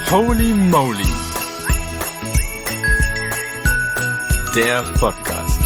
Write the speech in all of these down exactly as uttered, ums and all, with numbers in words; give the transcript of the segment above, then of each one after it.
Holy Moly, der Podcast.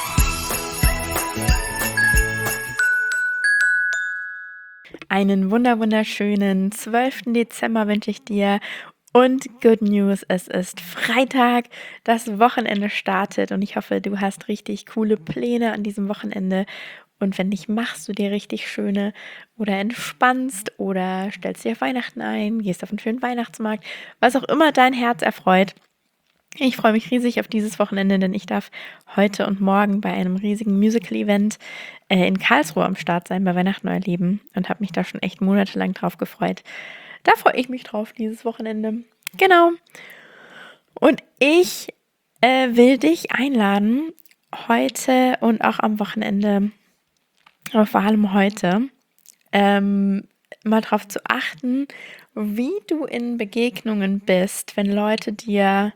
Einen wunder wunderschönen zwölften Dezember wünsche ich dir und Good News, es ist Freitag, das Wochenende startet und ich hoffe, du hast richtig coole Pläne an diesem Wochenende und wenn nicht, machst du dir richtig schöne oder entspannst oder stellst dich auf Weihnachten ein, gehst auf einen schönen Weihnachtsmarkt, was auch immer dein Herz erfreut. Ich freue mich riesig auf dieses Wochenende, denn ich darf heute und morgen bei einem riesigen Musical-Event äh, in Karlsruhe am Start sein, bei Weihnachten neu erleben und habe mich da schon echt monatelang drauf gefreut. Da freue ich mich drauf, dieses Wochenende. Genau. Und ich äh, will dich einladen, heute und auch am Wochenende, aber vor allem heute, ähm, mal darauf zu achten, wie du in Begegnungen bist, wenn Leute dir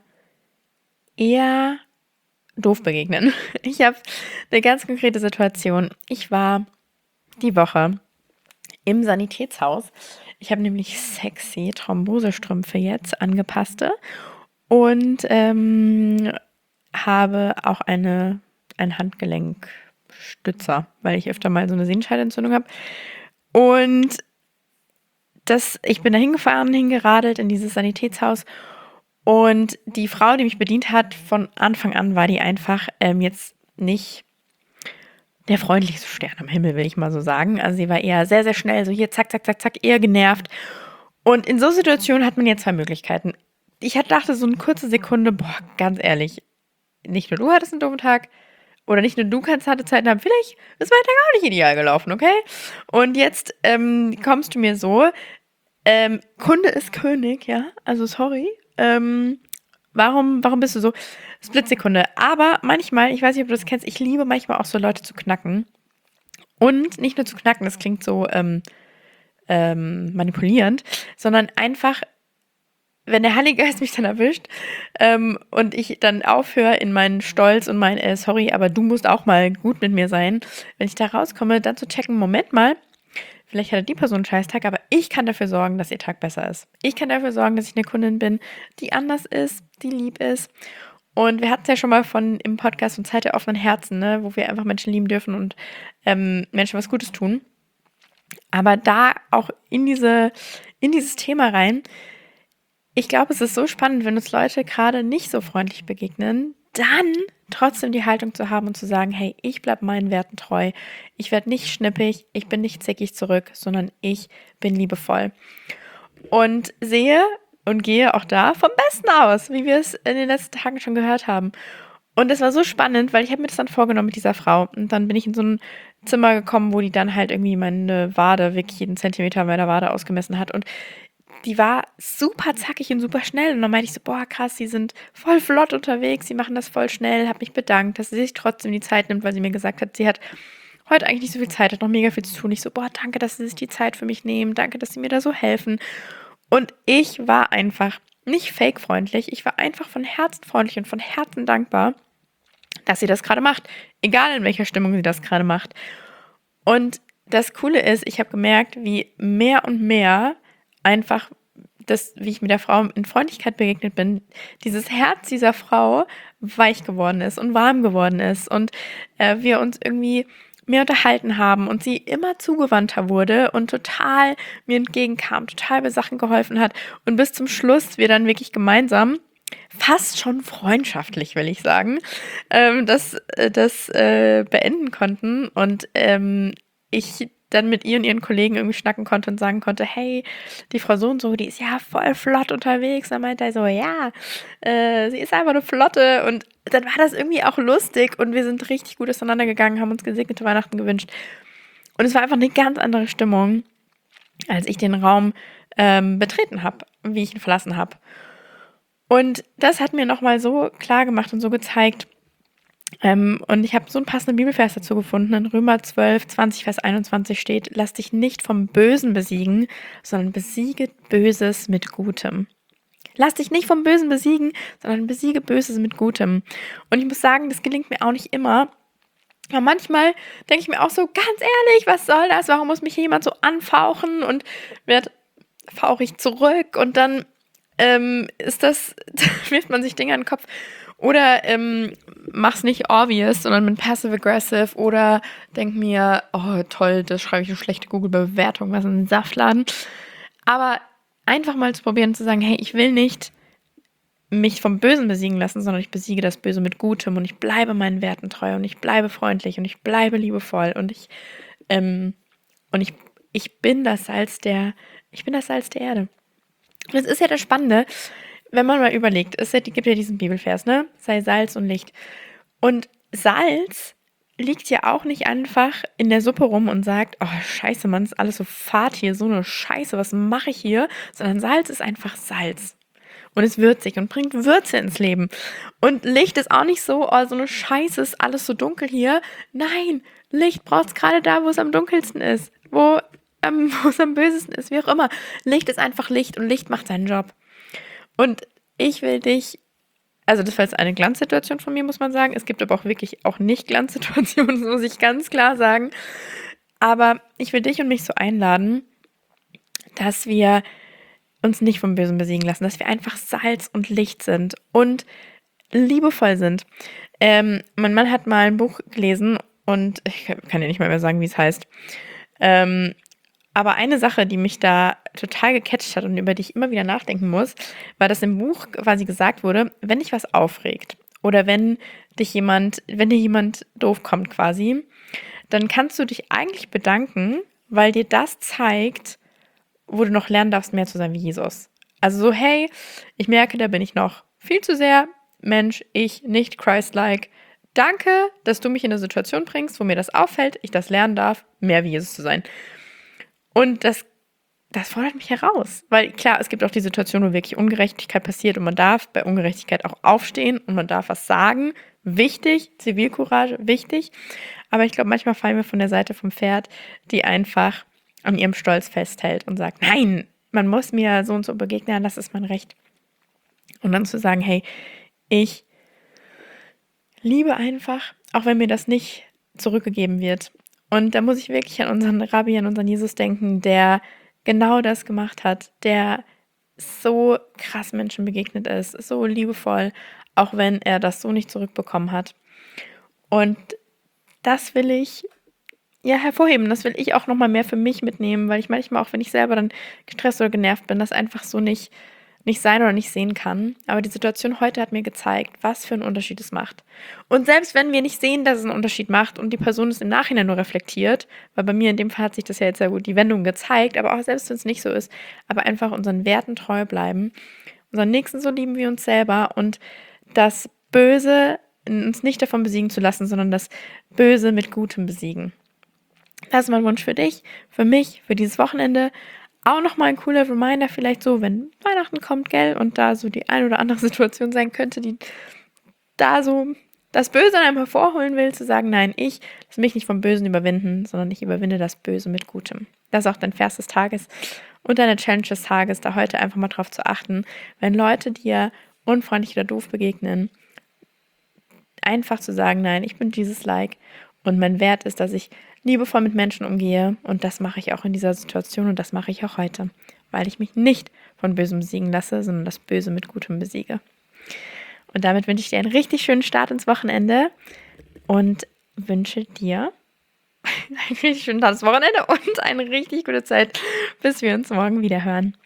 eher doof begegnen. Ich habe eine ganz konkrete Situation. Ich war die Woche im Sanitätshaus. Ich habe nämlich sexy Thrombosestrümpfe jetzt, angepasste und ähm, habe auch eine, einen Handgelenkstützer, weil ich öfter mal so eine Sehenscheidenentzündung habe. Und das, ich bin da hingefahren, hingeradelt in dieses Sanitätshaus. Und die Frau, die mich bedient hat, von Anfang an war die einfach ähm, jetzt nicht der freundlichste Stern am Himmel, will ich mal so sagen. Also sie war eher sehr, sehr schnell, so hier zack, zack, zack, zack, eher genervt. Und in so Situationen hat man jetzt zwei Möglichkeiten. Ich dachte so eine kurze Sekunde, boah, ganz ehrlich, nicht nur du hattest einen doofen Tag oder nicht nur du kannst harte Zeiten haben, vielleicht ist mein Tag auch nicht ideal gelaufen, okay? Und jetzt ähm, kommst du mir so, ähm, Kunde ist König, ja, also sorry, Ähm, warum, warum bist du so? Splitsekunde. Aber manchmal, ich weiß nicht, ob du das kennst, ich liebe manchmal auch so Leute zu knacken. Und nicht nur zu knacken, das klingt so ähm, ähm, manipulierend, sondern einfach, wenn der Heilige Geist mich dann erwischt ähm, und ich dann aufhöre in meinen Stolz und mein, äh, sorry, aber du musst auch mal gut mit mir sein, wenn ich da rauskomme, dann zu checken, Moment mal, vielleicht hatte die Person einen Scheißtag, aber ich kann dafür sorgen, dass ihr Tag besser ist. Ich kann dafür sorgen, dass ich eine Kundin bin, die anders ist, die lieb ist. Und wir hatten es ja schon mal von im Podcast von Zeit der offenen Herzen, ne, wo wir einfach Menschen lieben dürfen und ähm, Menschen was Gutes tun. Aber da auch in diese, in dieses Thema rein, ich glaube, es ist so spannend, wenn uns Leute gerade nicht so freundlich begegnen, dann trotzdem die Haltung zu haben und zu sagen, hey, ich bleibe meinen Werten treu, ich werde nicht schnippig, ich bin nicht zickig zurück, sondern ich bin liebevoll. Und sehe und gehe auch da vom Besten aus, wie wir es in den letzten Tagen schon gehört haben. Und es war so spannend, weil ich habe mir das dann vorgenommen mit dieser Frau. Und dann bin ich in so ein Zimmer gekommen, wo die dann halt irgendwie meine Wade, wirklich jeden Zentimeter meiner Wade ausgemessen hat. Und die war super zackig und super schnell. Und dann meinte ich so, boah, krass, die sind voll flott unterwegs, die machen das voll schnell. Habe mich bedankt, dass sie sich trotzdem die Zeit nimmt, weil sie mir gesagt hat, sie hat heute eigentlich nicht so viel Zeit, hat noch mega viel zu tun. Ich so, boah, danke, dass sie sich die Zeit für mich nehmen. Danke, dass sie mir da so helfen. Und ich war einfach nicht fake-freundlich. Ich war einfach von Herzen freundlich und von Herzen dankbar, dass sie das gerade macht. Egal, in welcher Stimmung sie das gerade macht. Und das Coole ist, ich habe gemerkt, wie mehr und mehr einfach, das, wie ich mit der Frau in Freundlichkeit begegnet bin, dieses Herz dieser Frau weich geworden ist und warm geworden ist und äh, wir uns irgendwie mehr unterhalten haben und sie immer zugewandter wurde und total mir entgegenkam, total bei Sachen geholfen hat und bis zum Schluss wir dann wirklich gemeinsam, fast schon freundschaftlich, will ich sagen, ähm, das, äh, das äh, beenden konnten und ähm, ich dann mit ihr und ihren Kollegen irgendwie schnacken konnte und sagen konnte, hey, die Frau so und so, die ist ja voll flott unterwegs. Dann meinte er so, ja, äh, sie ist einfach eine Flotte. Und dann war das irgendwie auch lustig und wir sind richtig gut auseinandergegangen, haben uns gesegnete Weihnachten gewünscht. Und es war einfach eine ganz andere Stimmung, als ich den Raum ähm, betreten habe, wie ich ihn verlassen habe. Und das hat mir nochmal so klar gemacht und so gezeigt, Ähm, und ich habe so einen passenden Bibelvers dazu gefunden. In Römer zwölf, zwanzig, Vers einundzwanzig steht, lass dich nicht vom Bösen besiegen, sondern besiege Böses mit Gutem. Lass dich nicht vom Bösen besiegen, sondern besiege Böses mit Gutem. Und ich muss sagen, das gelingt mir auch nicht immer. Aber manchmal denke ich mir auch so, ganz ehrlich, was soll das? Warum muss mich hier jemand so anfauchen und wird fauche ich zurück? Und dann ähm, ist das, wirft man sich Dinge an den Kopf. Oder ähm, mach's nicht obvious, sondern mit passive-aggressive. Oder denk mir, oh toll, das schreibe ich eine schlechte Google-Bewertung, was ein Saftladen. Aber einfach mal zu probieren, zu sagen, hey, ich will nicht mich vom Bösen besiegen lassen, sondern ich besiege das Böse mit Gutem und ich bleibe meinen Werten treu und ich bleibe freundlich und ich bleibe liebevoll und ich ähm, und ich, ich bin das Salz der, ich bin das Salz der Erde. Und das ist ja das Spannende, wenn man mal überlegt, es gibt ja diesen Bibelvers, ne? Sei Salz und Licht. Und Salz liegt ja auch nicht einfach in der Suppe rum und sagt, oh scheiße, Mann, ist alles so fad hier, so eine Scheiße, was mache ich hier? Sondern Salz ist einfach Salz. Und ist würzig und bringt Würze ins Leben. Und Licht ist auch nicht so, oh, so eine Scheiße, ist alles so dunkel hier. Nein, Licht braucht es gerade da, wo es am dunkelsten ist. Wo, ähm, wo es am bösesten ist, wie auch immer. Licht ist einfach Licht und Licht macht seinen Job. Und ich will dich, also das war jetzt eine Glanzsituation von mir, muss man sagen. Es gibt aber auch wirklich auch nicht Glanzsituationen, das muss ich ganz klar sagen. Aber ich will dich und mich so einladen, dass wir uns nicht vom Bösen besiegen lassen, dass wir einfach Salz und Licht sind und liebevoll sind. Ähm, mein Mann hat mal ein Buch gelesen und ich kann ja nicht mal mehr sagen, wie es heißt. Ähm, aber eine Sache, die mich da total gecatcht hat und über die ich immer wieder nachdenken muss, war, dass im Buch quasi gesagt wurde, wenn dich was aufregt oder wenn dich jemand, wenn dir jemand doof kommt quasi, dann kannst du dich eigentlich bedanken, weil dir das zeigt, wo du noch lernen darfst, mehr zu sein wie Jesus. Also so, hey, ich merke, da bin ich noch viel zu sehr Mensch, ich, nicht Christ-like. Danke, dass du mich in eine Situation bringst, wo mir das auffällt, ich das lernen darf, mehr wie Jesus zu sein. Und das, das fordert mich heraus. Weil klar, es gibt auch die Situation, wo wirklich Ungerechtigkeit passiert und man darf bei Ungerechtigkeit auch aufstehen und man darf was sagen. Wichtig, Zivilcourage, wichtig. Aber ich glaube, manchmal fallen wir von der Seite vom Pferd, die einfach an ihrem Stolz festhält und sagt, nein, man muss mir so und so begegnen, das ist mein Recht. Und dann zu sagen, hey, ich liebe einfach, auch wenn mir das nicht zurückgegeben wird. Und da muss ich wirklich an unseren Rabbi, an unseren Jesus denken, der genau das gemacht hat, der so krass Menschen begegnet ist, so liebevoll, auch wenn er das so nicht zurückbekommen hat. Und das will ich ja hervorheben. Das will ich auch nochmal mehr für mich mitnehmen, weil ich manchmal auch, wenn ich selber dann gestresst oder genervt bin, das einfach so nicht, nicht sein oder nicht sehen kann. Aber die Situation heute hat mir gezeigt, was für einen Unterschied es macht. Und selbst wenn wir nicht sehen, dass es einen Unterschied macht und die Person es im Nachhinein nur reflektiert, weil bei mir in dem Fall hat sich das ja jetzt sehr gut die Wendung gezeigt, aber auch selbst wenn es nicht so ist, aber einfach unseren Werten treu bleiben, unseren Nächsten so lieben wie uns selber und das Böse uns nicht davon besiegen zu lassen, sondern das Böse mit Gutem besiegen. Das ist mein Wunsch für dich, für mich, für dieses Wochenende. Auch nochmal ein cooler Reminder, vielleicht so, wenn Weihnachten kommt, gell, und da so die ein oder andere Situation sein könnte, die da so das Böse an einem hervorholen will, zu sagen, nein, ich lasse mich nicht vom Bösen überwinden, sondern ich überwinde das Böse mit Gutem. Das ist auch dein Vers des Tages und deine Challenge des Tages, da heute einfach mal drauf zu achten, wenn Leute dir unfreundlich oder doof begegnen, einfach zu sagen, nein, ich bin dieses Like und mein Wert ist, dass ich liebevoll mit Menschen umgehe und das mache ich auch in dieser Situation und das mache ich auch heute, weil ich mich nicht von Bösem besiegen lasse, sondern das Böse mit Gutem besiege. Und damit wünsche ich dir einen richtig schönen Start ins Wochenende und wünsche dir einen richtig schönen Start ins Wochenende und eine richtig gute Zeit, bis wir uns morgen wieder hören.